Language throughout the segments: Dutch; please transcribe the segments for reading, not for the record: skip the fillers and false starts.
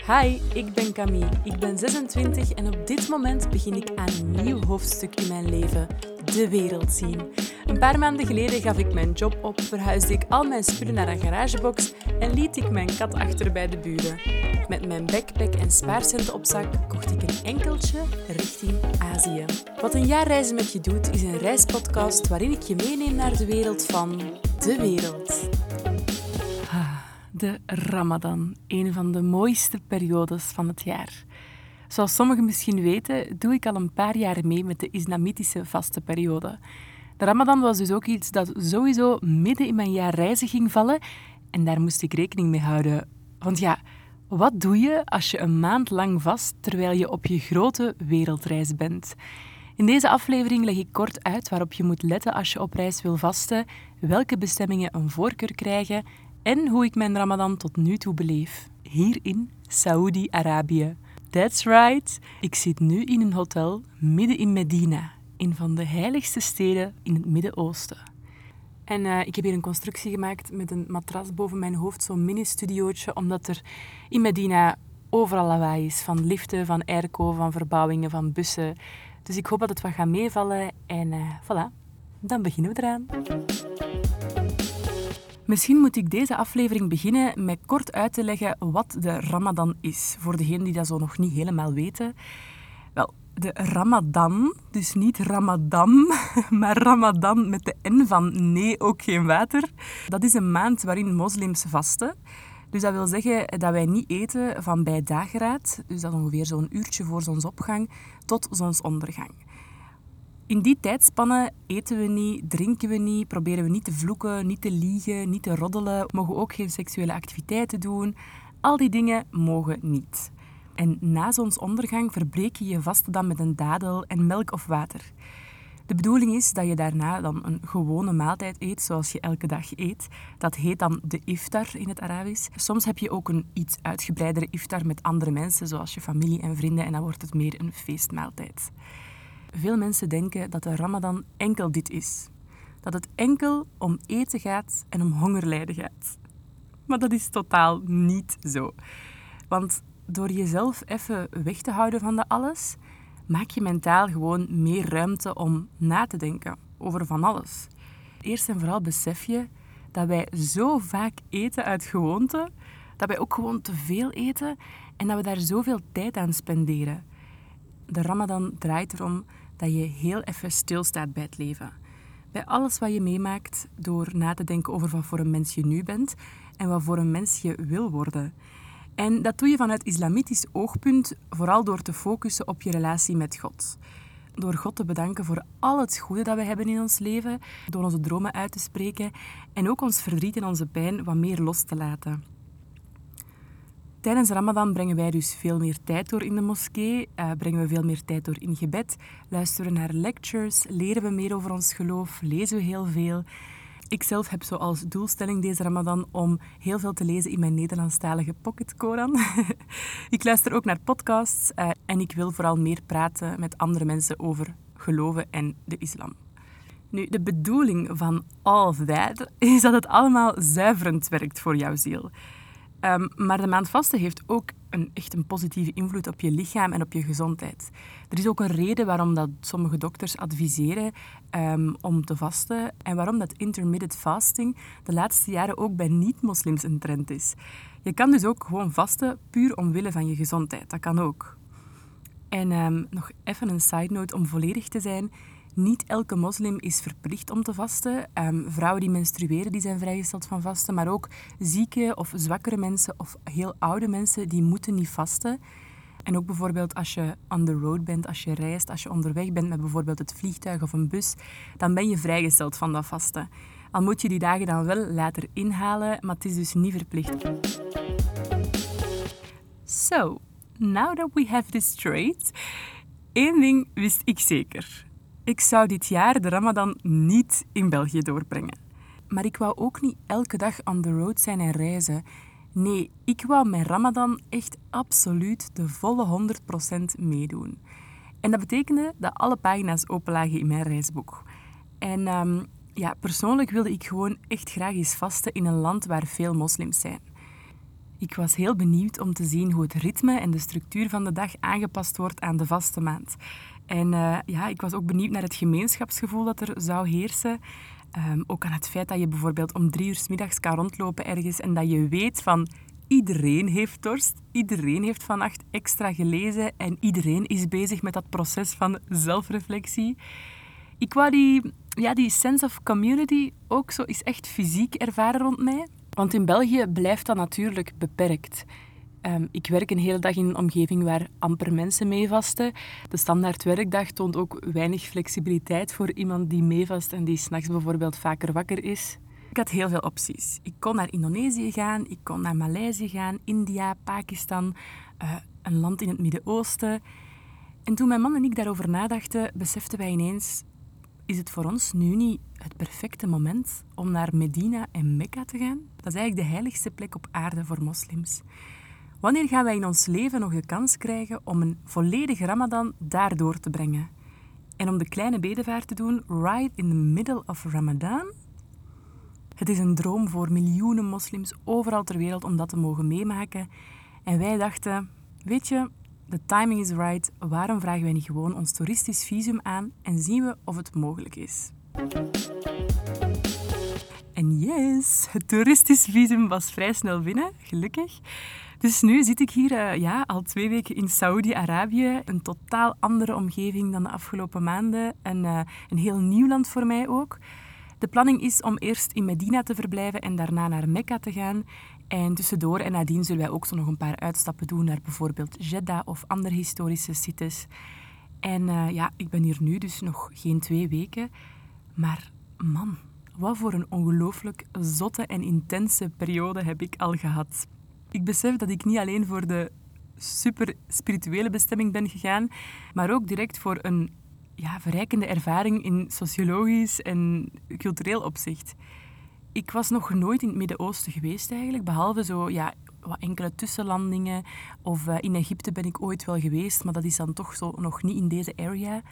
Hi, ik ben Camille. Ik ben 26 en op dit moment begin ik aan een nieuw hoofdstuk in mijn leven. De wereld zien. Een paar maanden geleden gaf ik mijn job op, verhuisde ik al mijn spullen naar een garagebox en liet ik mijn kat achter bij de buren. Met mijn backpack en spaarcenten op zak kocht ik een enkeltje richting Azië. Wat een jaar reizen met je doet, is een reispodcast waarin ik je meeneem naar de wereld van de wereld. De Ramadan, een van de mooiste periodes van het jaar. Zoals sommigen misschien weten, doe ik al een paar jaar mee met de islamitische vastenperiode. De Ramadan was dus ook iets dat sowieso midden in mijn jaar reizen ging vallen en daar moest ik rekening mee houden. Want ja, wat doe je als je een maand lang vast terwijl je op je grote wereldreis bent? In deze aflevering leg ik kort uit waarop je moet letten als je op reis wil vasten, welke bestemmingen een voorkeur krijgen en hoe ik mijn Ramadan tot nu toe beleef. Hier in Saoedi-Arabië. That's right, ik zit nu in een hotel midden in Medina, een van de heiligste steden in het Midden-Oosten. En ik heb hier een constructie gemaakt met een matras boven mijn hoofd, zo'n mini-studiootje, omdat er in Medina overal lawaai is. Van liften, van airco, van verbouwingen, van bussen. Dus ik hoop dat het wat gaat meevallen en voilà, dan beginnen we eraan. Misschien moet ik deze aflevering beginnen met kort uit te leggen wat de Ramadan is, voor degenen die dat zo nog niet helemaal weten. Wel, de Ramadan, dus niet Ramadan, maar Ramadan met de N van nee, ook geen water. Dat is een maand waarin moslims vasten. Dus dat wil zeggen dat wij niet eten van bij dageraad, dus dat ongeveer zo'n uurtje voor zonsopgang, tot zonsondergang. In die tijdspannen eten we niet, drinken we niet, proberen we niet te vloeken, niet te liegen, niet te roddelen, mogen ook geen seksuele activiteiten doen. Al die dingen mogen niet. En na zonsondergang verbreek je je vasten dan met een dadel en melk of water. De bedoeling is dat je daarna dan een gewone maaltijd eet, zoals je elke dag eet. Dat heet dan de iftar in het Arabisch. Soms heb je ook een iets uitgebreidere iftar met andere mensen, zoals je familie en vrienden, en dan wordt het meer een feestmaaltijd. Veel mensen denken dat de Ramadan enkel dit is. Dat het enkel om eten gaat en om hongerlijden gaat. Maar dat is totaal niet zo. Want door jezelf even weg te houden van dat alles, maak je mentaal gewoon meer ruimte om na te denken over van alles. Eerst en vooral besef je dat wij zo vaak eten uit gewoonte, dat wij ook gewoon te veel eten en dat we daar zoveel tijd aan spenderen. De Ramadan draait erom dat je heel even stilstaat bij het leven. Bij alles wat je meemaakt, door na te denken over wat voor een mens je nu bent en wat voor een mens je wil worden. En dat doe je vanuit islamitisch oogpunt, vooral door te focussen op je relatie met God. Door God te bedanken voor al het goede dat we hebben in ons leven, door onze dromen uit te spreken en ook ons verdriet en onze pijn wat meer los te laten. Tijdens Ramadan brengen wij dus veel meer tijd door in de moskee, brengen we veel meer tijd door in gebed, luisteren we naar lectures, leren we meer over ons geloof, lezen we heel veel. Ik zelf heb zo als doelstelling deze Ramadan om heel veel te lezen in mijn Nederlandstalige Pocket Koran. Ik luister ook naar podcasts en ik wil vooral meer praten met andere mensen over geloven en de islam. Nu, de bedoeling van all of that is dat het allemaal zuiverend werkt voor jouw ziel. Maar de maand vasten heeft ook echt een positieve invloed op je lichaam en op je gezondheid. Er is ook een reden waarom dat sommige dokters adviseren om te vasten en waarom dat intermittent fasting de laatste jaren ook bij niet-moslims een trend is. Je kan dus ook gewoon vasten puur omwille van je gezondheid. Dat kan ook. En nog even een side note om volledig te zijn. Niet elke moslim is verplicht om te vasten. Vrouwen die menstrueren die zijn vrijgesteld van vasten, maar ook zieke of zwakkere mensen of heel oude mensen die moeten niet vasten. En ook bijvoorbeeld als je on the road bent, als je reist, als je onderweg bent met bijvoorbeeld het vliegtuig of een bus, dan ben je vrijgesteld van dat vasten. Al moet je die dagen dan wel later inhalen, maar het is dus niet verplicht. So, now that we have this straight, één ding wist ik zeker. Ik zou dit jaar de Ramadan niet in België doorbrengen. Maar ik wou ook niet elke dag on the road zijn en reizen. Nee, ik wou mijn Ramadan echt absoluut de volle 100% meedoen. En dat betekende dat alle pagina's open lagen in mijn reisboek. En persoonlijk wilde ik gewoon echt graag eens vasten in een land waar veel moslims zijn. Ik was heel benieuwd om te zien hoe het ritme en de structuur van de dag aangepast wordt aan de vaste maand. En ik was ook benieuwd naar het gemeenschapsgevoel dat er zou heersen. Ook aan het feit dat je bijvoorbeeld om 3 uur 's middags kan rondlopen ergens en dat je weet van iedereen heeft dorst, iedereen heeft vannacht extra gelezen en iedereen is bezig met dat proces van zelfreflectie. Ik wou die sense of community ook zo eens echt fysiek ervaren rond mij. Want in België blijft dat natuurlijk beperkt. Ik werk een hele dag in een omgeving waar amper mensen meevasten. De standaard werkdag toont ook weinig flexibiliteit voor iemand die meevast en die 's nachts bijvoorbeeld vaker wakker is. Ik had heel veel opties. Ik kon naar Indonesië gaan, ik kon naar Maleisië gaan, India, Pakistan, een land in het Midden-Oosten. En toen mijn man en ik daarover nadachten, beseften wij ineens: is het voor ons nu niet het perfecte moment om naar Medina en Mekka te gaan? Dat is eigenlijk de heiligste plek op aarde voor moslims. Wanneer gaan wij in ons leven nog de kans krijgen om een volledige Ramadan daar door te brengen? En om de kleine bedevaart te doen, right in the middle of Ramadan? Het is een droom voor miljoenen moslims overal ter wereld om dat te mogen meemaken. En wij dachten, weet je, de timing is right. Waarom vragen wij niet gewoon ons toeristisch visum aan en zien we of het mogelijk is? En yes, het toeristisch visum was vrij snel binnen, gelukkig. Dus nu zit ik hier al 2 weken in Saoedi-Arabië. Een totaal andere omgeving dan de afgelopen maanden. Een heel nieuw land voor mij ook. De planning is om eerst in Medina te verblijven en daarna naar Mekka te gaan. En tussendoor en nadien zullen wij ook zo nog een paar uitstappen doen naar bijvoorbeeld Jeddah of andere historische sites. En ik ben hier nu dus nog geen 2 weken. Maar man, wat voor een ongelooflijk zotte en intense periode heb ik al gehad. Ik besef dat ik niet alleen voor de super spirituele bestemming ben gegaan, maar ook direct voor een verrijkende ervaring in sociologisch en cultureel opzicht. Ik was nog nooit in het Midden-Oosten geweest eigenlijk, behalve wat enkele tussenlandingen. Of in Egypte ben ik ooit wel geweest, maar dat is dan toch zo nog niet in deze area.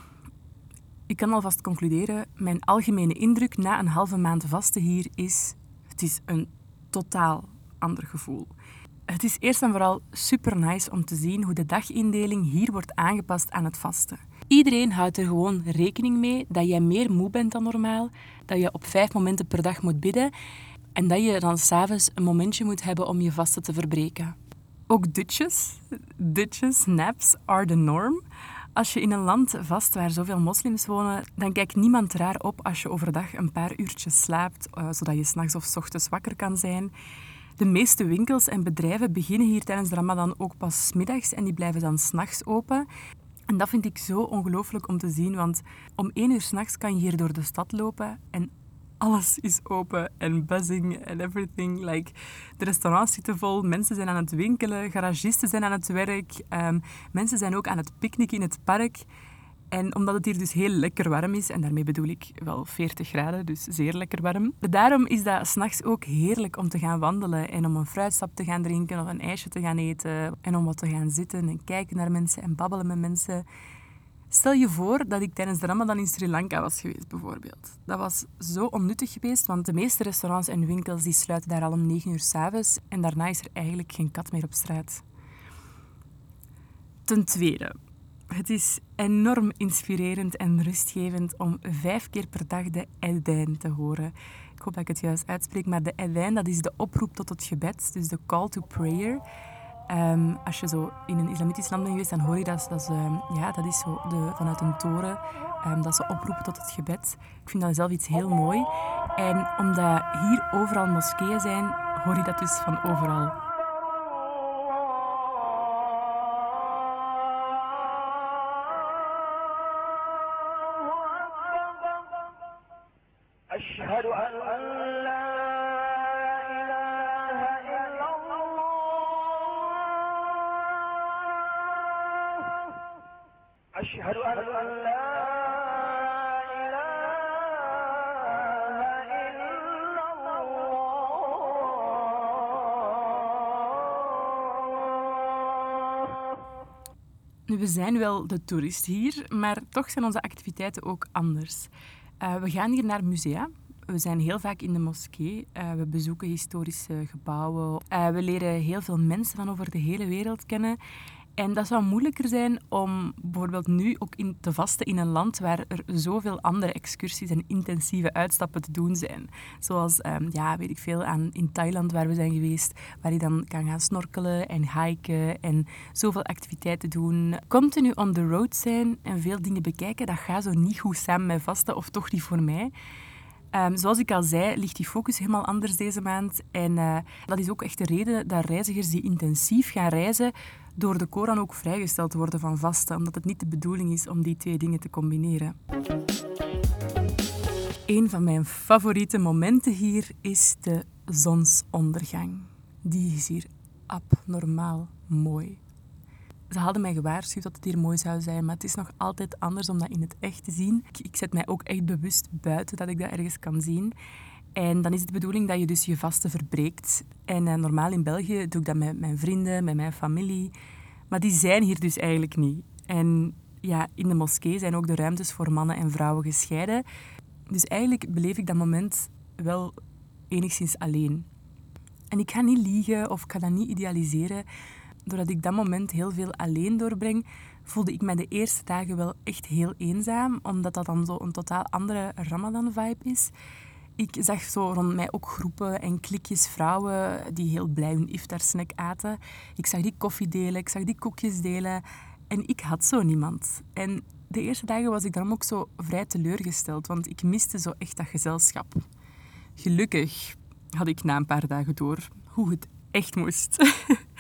Ik kan alvast concluderen, mijn algemene indruk na een halve maand vasten hier is: het is een totaal ander gevoel. Het is eerst en vooral super nice om te zien hoe de dagindeling hier wordt aangepast aan het vasten. Iedereen houdt er gewoon rekening mee dat jij meer moe bent dan normaal, dat je op 5 momenten per dag moet bidden en dat je dan 's avonds een momentje moet hebben om je vasten te verbreken. Ook dutjes, naps are the norm. Als je in een land vast waar zoveel moslims wonen, dan kijkt niemand raar op als je overdag een paar uurtjes slaapt, zodat je 's nachts of 's ochtends wakker kan zijn. De meeste winkels en bedrijven beginnen hier tijdens de Ramadan ook pas 's middags en die blijven dan 's nachts open. En dat vind ik zo ongelooflijk om te zien, want om 1 uur 's nachts kan je hier door de stad lopen en alles is open en buzzing en everything. De restaurants zitten vol, mensen zijn aan het winkelen, garagisten zijn aan het werk, mensen zijn ook aan het picknicken in het park. En omdat het hier dus heel lekker warm is, en daarmee bedoel ik wel 40 graden, dus zeer lekker warm. Daarom is dat 's nachts ook heerlijk om te gaan wandelen en om een fruitsap te gaan drinken of een ijsje te gaan eten. En om wat te gaan zitten en kijken naar mensen en babbelen met mensen. Stel je voor dat ik tijdens de Ramadan in Sri Lanka was geweest, bijvoorbeeld. Dat was zo onnuttig geweest, want de meeste restaurants en winkels die sluiten daar al om 9 uur 's avonds en daarna is er eigenlijk geen kat meer op straat. Ten tweede, het is enorm inspirerend en rustgevend om 5 keer per dag de adhan te horen. Ik hoop dat ik het juist uitspreek, maar de adhan, dat is de oproep tot het gebed, dus de call to prayer. Als je zo in een islamitisch land bent geweest, dan hoor je dat is zo vanuit een toren, dat ze oproepen tot het gebed. Ik vind dat zelf iets heel mooi. En omdat hier overal moskeeën zijn, hoor je dat dus van overal. أشهد أن لا إله إلا الله أشهد أن لا إله إلا الله. Nu, we zijn wel de toerist hier, maar toch zijn onze activiteiten ook anders. We gaan hier naar musea. We zijn heel vaak in de moskee. We bezoeken historische gebouwen. We leren heel veel mensen van over de hele wereld kennen. En dat zou moeilijker zijn om bijvoorbeeld nu ook te vasten in een land waar er zoveel andere excursies en intensieve uitstappen te doen zijn. Zoals, weet ik veel, in Thailand waar we zijn geweest, waar je dan kan gaan snorkelen en hiken en zoveel activiteiten doen. Continu on the road zijn en veel dingen bekijken, dat gaat zo niet goed samen met vasten, of toch niet voor mij. Zoals ik al zei, ligt die focus helemaal anders deze maand. En dat is ook echt de reden dat reizigers die intensief gaan reizen door de Koran ook vrijgesteld worden van vasten, omdat het niet de bedoeling is om die twee dingen te combineren. Een van mijn favoriete momenten hier is de zonsondergang. Die is hier abnormaal mooi. Ze hadden mij gewaarschuwd dat het hier mooi zou zijn, maar het is nog altijd anders om dat in het echt te zien. Ik zet mij ook echt bewust buiten dat ik dat ergens kan zien. En dan is het de bedoeling dat je dus je vasten verbreekt. En normaal in België doe ik dat met mijn vrienden, met mijn familie. Maar die zijn hier dus eigenlijk niet. En ja, in de moskee zijn ook de ruimtes voor mannen en vrouwen gescheiden. Dus eigenlijk beleef ik dat moment wel enigszins alleen. En ik ga niet liegen of ik ga dat niet idealiseren. Doordat ik dat moment heel veel alleen doorbreng, voelde ik me de eerste dagen wel echt heel eenzaam, omdat dat dan zo een totaal andere Ramadan-vibe is. Ik zag zo rond mij ook groepen en klikjes vrouwen die heel blij hun iftar-snack aten. Ik zag die koffie delen, ik zag die koekjes delen en ik had zo niemand. En de eerste dagen was ik daarom ook zo vrij teleurgesteld, want ik miste zo echt dat gezelschap. Gelukkig had ik na een paar dagen door hoe het echt moest.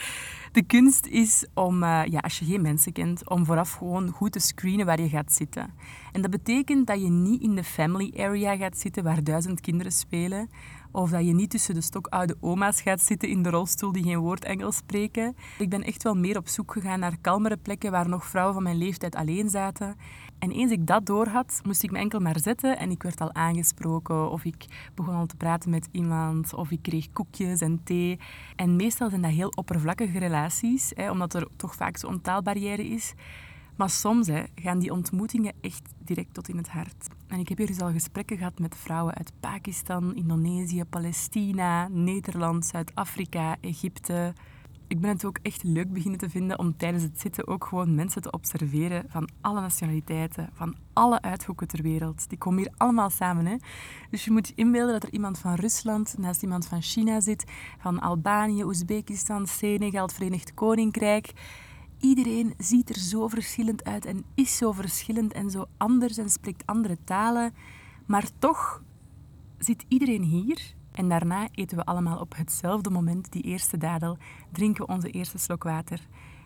De kunst is om, als je geen mensen kent, om vooraf gewoon goed te screenen waar je gaat zitten. En dat betekent dat je niet in de family area gaat zitten waar 1000 kinderen spelen. Of dat je niet tussen de stokoude oma's gaat zitten in de rolstoel die geen woord Engels spreken. Ik ben echt wel meer op zoek gegaan naar kalmere plekken waar nog vrouwen van mijn leeftijd alleen zaten. En eens ik dat doorhad, moest ik me enkel maar zetten en ik werd al aangesproken. Of ik begon al te praten met iemand. Of ik kreeg koekjes en thee. En meestal zijn dat heel oppervlakkige relaties, omdat er toch vaak zo'n taalbarrière is. Maar soms gaan die ontmoetingen echt direct tot in het hart. En ik heb hier dus al gesprekken gehad met vrouwen uit Pakistan, Indonesië, Palestina, Nederland, Zuid-Afrika, Egypte. Ik ben het ook echt leuk beginnen te vinden om tijdens het zitten ook gewoon mensen te observeren van alle nationaliteiten, van alle uithoeken ter wereld. Die komen hier allemaal samen, hè. Dus je moet je inbeelden dat er iemand van Rusland naast iemand van China zit, van Albanië, Oezbekistan, Senegal, het Verenigd Koninkrijk. Iedereen ziet er zo verschillend uit en is zo verschillend en zo anders en spreekt andere talen. Maar toch zit iedereen hier en daarna eten we allemaal op hetzelfde moment die eerste dadel, drinken we onze eerste slok water.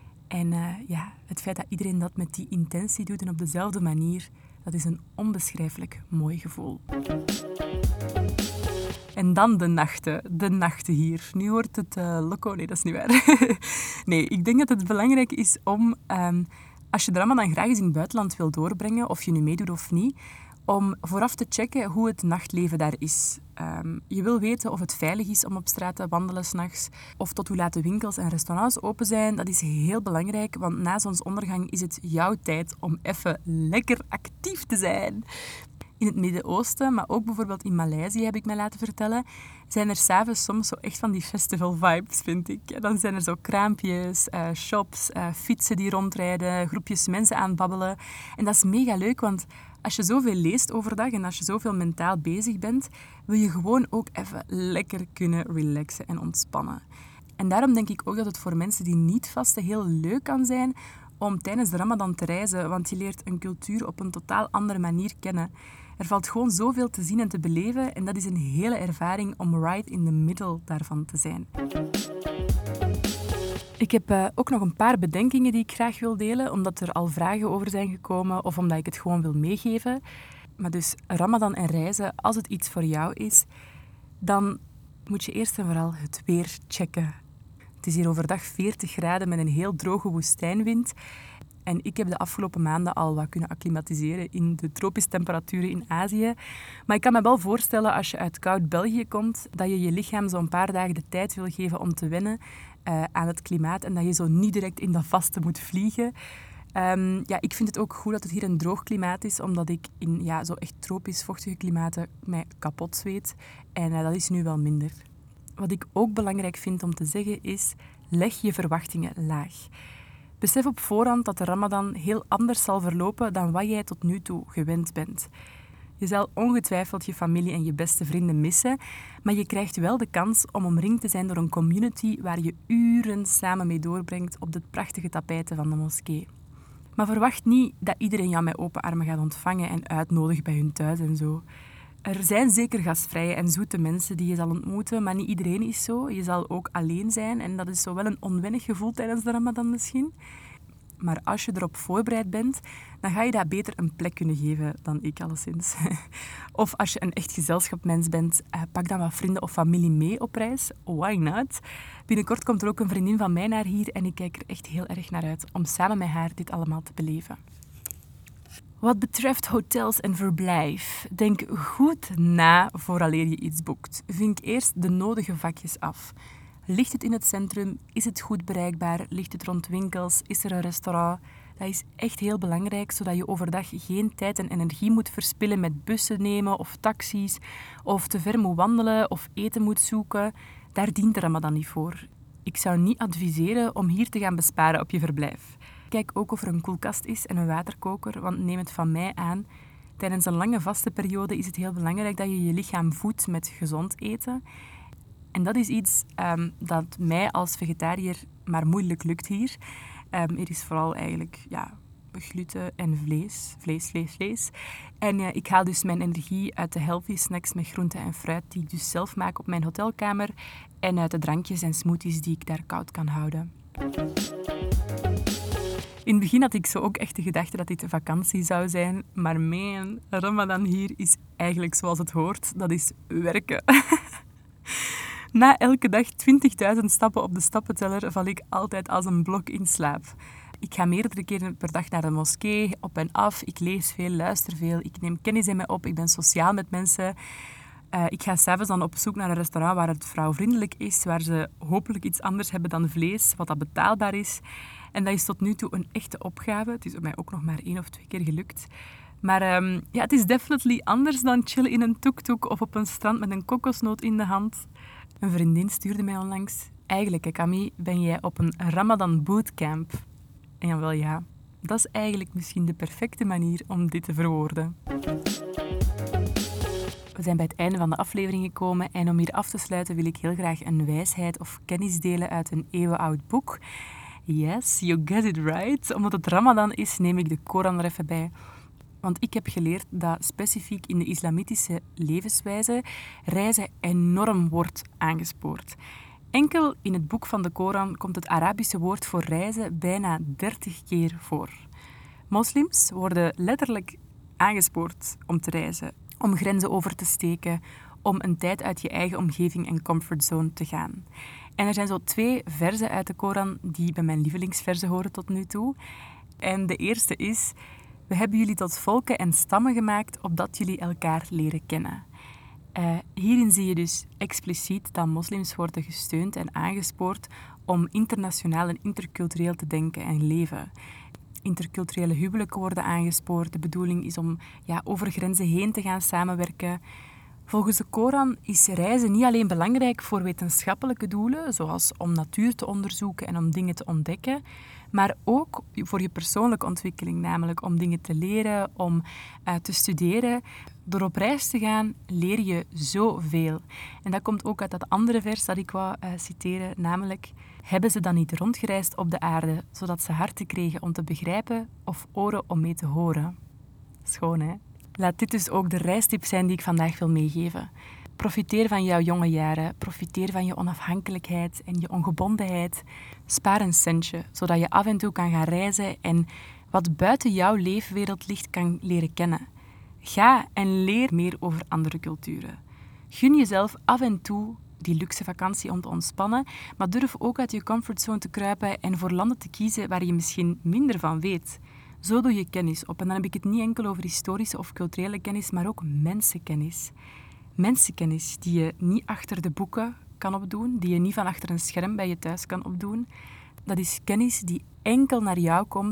En het feit dat iedereen dat met die intentie doet en op dezelfde manier, dat is een onbeschrijfelijk mooi gevoel. En dan de nachten hier. Nu wordt het loco. Nee, dat is niet waar. Nee, ik denk dat het belangrijk is om, als je de Ramadan graag eens in het buitenland wil doorbrengen, of je nu meedoet of niet, om vooraf te checken hoe het nachtleven daar is. Je wil weten of het veilig is om op straat te wandelen 's nachts, of tot hoe laat de winkels en restaurants open zijn. Dat is heel belangrijk, want na zonsondergang is het jouw tijd om even lekker actief te zijn. In het Midden-Oosten, maar ook bijvoorbeeld in Maleisië, heb ik mij laten vertellen, zijn er 's avonds soms zo echt van die festival vibes, vind ik. En dan zijn er zo kraampjes, shops, fietsen die rondrijden, groepjes mensen aan het babbelen. En dat is mega leuk, want als je zoveel leest overdag en als je zoveel mentaal bezig bent, wil je gewoon ook even lekker kunnen relaxen en ontspannen. En daarom denk ik ook dat het voor mensen die niet vasten heel leuk kan zijn om tijdens de Ramadan te reizen, want je leert een cultuur op een totaal andere manier kennen. Er valt gewoon zoveel te zien en te beleven en dat is een hele ervaring om right in the middle daarvan te zijn. Ik heb ook nog een paar bedenkingen die ik graag wil delen, omdat er al vragen over zijn gekomen of omdat ik het gewoon wil meegeven. Maar dus Ramadan en reizen, als het iets voor jou is, dan moet je eerst en vooral het weer checken. Het is hier overdag 40 graden met een heel droge woestijnwind. En ik heb de afgelopen maanden al wat kunnen acclimatiseren in de tropische temperaturen in Azië. Maar ik kan me wel voorstellen, als je uit koud België komt, dat je je lichaam zo'n paar dagen de tijd wil geven om te wennen aan het klimaat. En dat je zo niet direct in dat vaste moet vliegen. Ja, ik vind het ook goed dat het hier een droog klimaat is, omdat ik in zo echt tropisch vochtige klimaten mij kapot zweet. En dat is nu wel minder. Wat ik ook belangrijk vind om te zeggen is, leg je verwachtingen laag. Besef op voorhand dat de Ramadan heel anders zal verlopen dan wat jij tot nu toe gewend bent. Je zal ongetwijfeld je familie en je beste vrienden missen, maar je krijgt wel de kans om omringd te zijn door een community waar je uren samen mee doorbrengt op de prachtige tapijten van de moskee. Maar verwacht niet dat iedereen jou met open armen gaat ontvangen en uitnodigt bij hun thuis en zo. Er zijn zeker gastvrije en zoete mensen die je zal ontmoeten, maar niet iedereen is zo. Je zal ook alleen zijn en dat is zo wel een onwennig gevoel tijdens de Ramadan misschien. Maar als je erop voorbereid bent, dan ga je dat beter een plek kunnen geven dan ik alleszins. Of als je een echt gezelschapsmens bent, pak dan wat vrienden of familie mee op reis. Why not? Binnenkort komt er ook een vriendin van mij naar hier en ik kijk er echt heel erg naar uit om samen met haar dit allemaal te beleven. Wat betreft hotels en verblijf, denk goed na vooraleer je iets boekt. Vink eerst de nodige vakjes af. Ligt het in het centrum? Is het goed bereikbaar? Ligt het rond winkels? Is er een restaurant? Dat is echt heel belangrijk, zodat je overdag geen tijd en energie moet verspillen met bussen nemen of taxis, of te ver moet wandelen of eten moet zoeken. Daar dient de Ramadan niet voor. Ik zou niet adviseren om hier te gaan besparen op je verblijf. Kijk ook of er een koelkast is en een waterkoker, want neem het van mij aan. Tijdens een lange vastenperiode is het heel belangrijk dat je je lichaam voedt met gezond eten. En dat is iets dat mij als vegetariër maar moeilijk lukt hier. Er is vooral eigenlijk gluten en vlees. En ik haal dus mijn energie uit de healthy snacks met groente en fruit die ik dus zelf maak op mijn hotelkamer en uit de drankjes en smoothies die ik daar koud kan houden. In het begin had ik zo ook echt de gedachte dat dit een vakantie zou zijn, maar mijn Ramadan hier is eigenlijk zoals het hoort, dat is werken. Na elke dag 20.000 stappen op de stappenteller val ik altijd als een blok in slaap. Ik ga meerdere keren per dag naar de moskee, op en af. Ik lees veel, luister veel. Ik neem kennis in mij op. Ik ben sociaal met mensen. Ik ga 's avonds dan op zoek naar een restaurant waar het vrouwvriendelijk is, waar ze hopelijk iets anders hebben dan vlees, wat dat betaalbaar is. En dat is tot nu toe een echte opgave. Het is mij ook nog maar 1 of 2 keer gelukt. Maar het is definitely anders dan chillen in een tuk-tuk of op een strand met een kokosnoot in de hand. Een vriendin stuurde mij onlangs: eigenlijk, Camille, ben jij op een Ramadan bootcamp? En jawel, ja, dat is eigenlijk misschien de perfecte manier om dit te verwoorden. We zijn bij het einde van de aflevering gekomen en om hier af te sluiten wil ik heel graag een wijsheid of kennis delen uit een eeuwenoud boek. Yes, you get it right. Omdat het Ramadan is, neem ik de Koran er even bij. Want ik heb geleerd dat specifiek in de islamitische levenswijze reizen enorm wordt aangespoord. Enkel in het boek van de Koran komt het Arabische woord voor reizen bijna 30 keer voor. Moslims worden letterlijk aangespoord om te reizen, om grenzen over te steken, om een tijd uit je eigen omgeving en comfortzone te gaan. En er zijn zo 2 verzen uit de Koran die bij mijn lievelingsverzen horen tot nu toe. En de eerste is: we hebben jullie tot volken en stammen gemaakt, opdat jullie elkaar leren kennen. Hierin zie je dus expliciet dat moslims worden gesteund en aangespoord om internationaal en intercultureel te denken en leven. Interculturele huwelijken worden aangespoord. De bedoeling is om over grenzen heen te gaan samenwerken. Volgens de Koran is reizen niet alleen belangrijk voor wetenschappelijke doelen, zoals om natuur te onderzoeken en om dingen te ontdekken, maar ook voor je persoonlijke ontwikkeling, namelijk om dingen te leren, om te studeren. Door op reis te gaan leer je zoveel. En dat komt ook uit dat andere vers dat ik wou citeren, namelijk: hebben ze dan niet rondgereisd op de aarde, zodat ze harten kregen om te begrijpen of oren om mee te horen? Schoon, hè? Laat dit dus ook de reistip zijn die ik vandaag wil meegeven. Profiteer van jouw jonge jaren, profiteer van je onafhankelijkheid en je ongebondenheid. Spaar een centje, zodat je af en toe kan gaan reizen en wat buiten jouw leefwereld ligt kan leren kennen. Ga en leer meer over andere culturen. Gun jezelf af en toe die luxe vakantie om te ontspannen, maar durf ook uit je comfortzone te kruipen en voor landen te kiezen waar je misschien minder van weet. Zo doe je kennis op. En dan heb ik het niet enkel over historische of culturele kennis, maar ook mensenkennis. Mensenkennis die je niet achter de boeken kan opdoen, die je niet van achter een scherm bij je thuis kan opdoen. Dat is kennis die enkel naar jou komt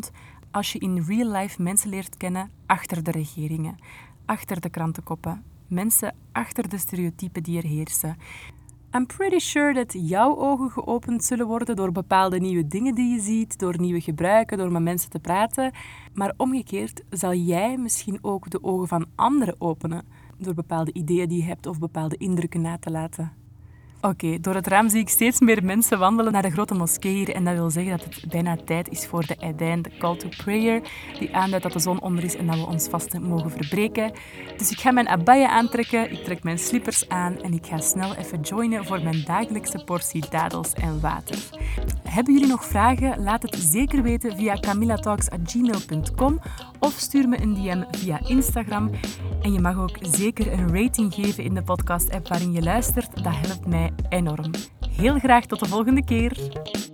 als je in real life mensen leert kennen achter de regeringen, achter de krantenkoppen, mensen achter de stereotypen die er heersen. I'm pretty sure dat jouw ogen geopend zullen worden door bepaalde nieuwe dingen die je ziet, door nieuwe gebruiken, door met mensen te praten. Maar omgekeerd zal jij misschien ook de ogen van anderen openen door bepaalde ideeën die je hebt of bepaalde indrukken na te laten. Oké, door het raam zie ik steeds meer mensen wandelen naar de grote moskee hier en dat wil zeggen dat het bijna tijd is voor de Eidijn, de call to prayer, die aanduidt dat de zon onder is en dat we ons vasten mogen verbreken. Dus ik ga mijn abaya aantrekken, ik trek mijn slippers aan en ik ga snel even joinen voor mijn dagelijkse portie dadels en water. Hebben jullie nog vragen? Laat het zeker weten via camillatalks@gmail.com of stuur me een DM via Instagram. En je mag ook zeker een rating geven in de podcast-app waarin je luistert. Dat helpt mij enorm. Heel graag tot de volgende keer.